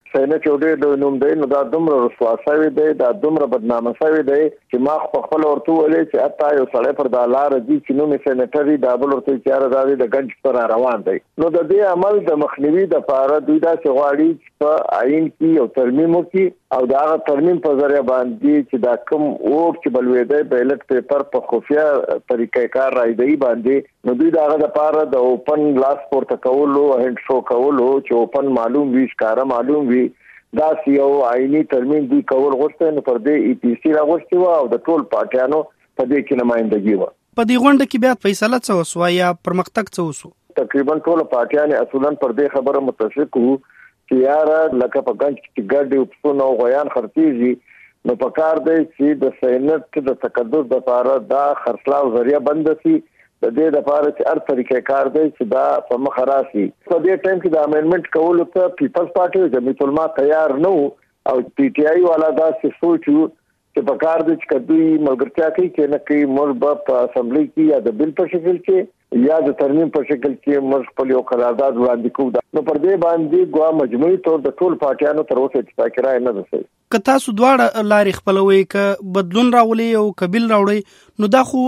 سینټ یو ډېر نوم دی، نو دا دومره رسوا شوی دی، دا دومره بدنامه شوی دی چې ما په خپل ورته ویلې چې حتی یو سړی پر دا لار دی چې نوم یې سینټري دا بل ورته چې دا د ګنج پر روان دی. نو د دې عمل د مخنیوي لپاره دوی دا چې غواړي چې په عین کې یو ترمیم وکړي او دا ترمیم په ذریعہ باندې چې دا کوم ووټ چې بلوېدی بیلټ پیپر په خفیه طریقې کار راځي باندې، نو دوی دا غو لپاره د اوپن لاس پورته کولو هند شو کولو چې اوپن معلوم وي ښکارا معلوم وي دا یو عیني ترمیم دوی کول غوښته. نو پر دې ای پی سی راغوښتي و او د ټول پارټیانو په دې کې نمائندګي و. په دې غونډه کې بیا فیصله څه وسو یا پرمختګ څه وسو؟ تقریبا ټول پارټیان اصولا پر دې خبره متفق وو چې یار لکه په ګنج کې ګډ یو څونه غویان خرڅيږي، نو په کار دی چې د سینټ د تقدس لپاره دا خرڅلاو ذریعہ بند شي، د دې لپاره چې هر طریقې کار دی چې دا په مخ راشي. په دې ټایم کې د امندمنت کولو ته پیپلز پارټي جمعیت العلماء تیار نه او پی ټی آی والا دا سوچو چې په کار دی چې دوی ملګرتیا کوي چې نه کوي موږ په اسمبلی کې یا د بل په شکل کې یا د ترمیم په شکل کې موږ خپل یو قرارداد وړاندې کوو. نو پر دې باندې ګوا مجموعي تور د ټول پارټیانو تر اوسه اتفاق رائے نه ده. که تاسو دواړه لارې خپلوي ک بدلون راولي او قبول راوړي نو دا خو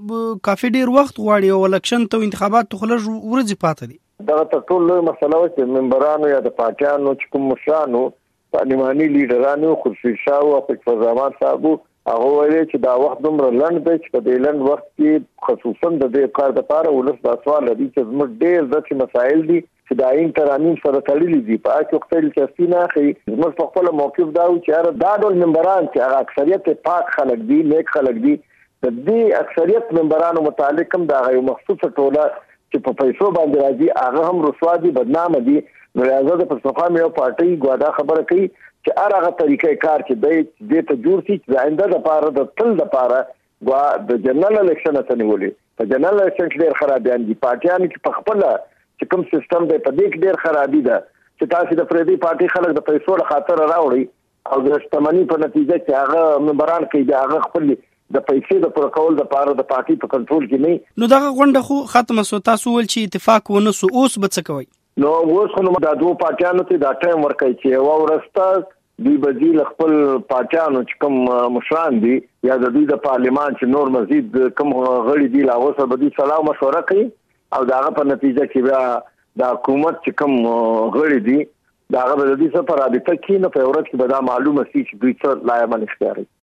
کافي ډیر وخت غواړي او الکشن ته انتخابات ته خلک ورځي پاتې دي. دا ټول لوی مسله و چې ممبرانو یا د پارټیانو چې کوم مشرانو پارلماني لیډرانو خورشید شاه او فقیر زمان صاحب هغه ویلي چې دا وخت دومره لنډ دی چې په دې لنډ وخت کې خصوصا د دې کار لپاره ولس دا سوال لري چې زموږ ډېر ځکه مسایل دي چې د عین ترانیم سره تړلي دي. په هغه وخت کې چې سینا اخی زموږ په خپل موقف دا و چې دا ډول ممبران چې هغه اکثریت پاک خلک دي، نیک خلک دي، د دې اکثریت ممبرانو متعلق هم دا یو مخصوصه ټوله چې په پیسو باندې راځي هغه هم رسوا دي، بدنامه دي. نو ریاضت پر صفه مې یو پارټي ګواډا خبره کوي چې هغه طریقې کار چې د ته جوړ شي چې آینده لپاره د تل لپاره وا د جنرال الیکشن ته نیولې. په جنرال الیکشن کې ډېر خرابیان دي، پارټیان کې په خپل چې کوم سیستم دی په دې کې ډېر خرابي ده چې تاسو د فریدي پارټي خلک د پیسو له خاطر راوړي او د شتمنۍ په نتیجه کې هغه ممبران کوي د هغه خپل د پیسې د پرکول د پاره د پارټي په کنټرول کې نه. نو دغه غونډه خو ختمه سو، تاسو ول چې اتفاق ونه سو، اوس به څه کوي؟ نو اوس خو د دوه پارټیانو ته دا ټایم ورکړي چې یو ورسته دوی بدیل خپل پارټیانو چې کوم مشران دي یا د دوی د پارلیمان چې نور مزید کوم غړي دي لاغو سره بدی سلام مشوره کوي او داغه په نتیجه کې بیا د حکومت چې کوم غړي دي داغه د دې سره رابطه کوي. نو په ورځ کې به دا معلومه شي چې دوی څه لایمن اختیاري.